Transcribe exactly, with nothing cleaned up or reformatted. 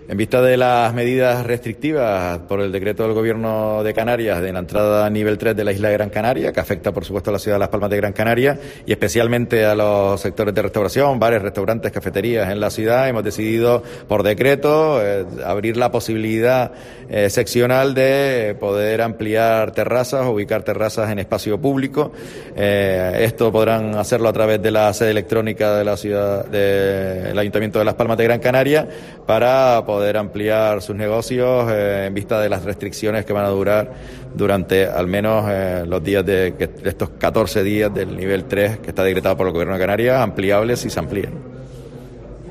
En vista de las medidas restrictivas por el decreto del Gobierno de Canarias de la entrada a nivel tres de la isla de Gran Canaria, que afecta, por supuesto, a la ciudad de Las Palmas de Gran Canaria y especialmente a los sectores de restauración, bares, restaurantes, cafeterías en la ciudad, hemos decidido, por decreto, eh, abrir la posibilidad eh, seccional de poder ampliar terrazas, ubicar terrazas en espacio público. Eh, esto podrán hacerlo a través de la sede electrónica de la ciudad, del Ayuntamiento de Las Palmas de Gran Canaria, para poder poder ampliar sus negocios eh, en vista de las restricciones que van a durar durante al menos eh, los días de, de estos catorce días del nivel tres que está decretado por el Gobierno de Canarias, ampliables si se amplían.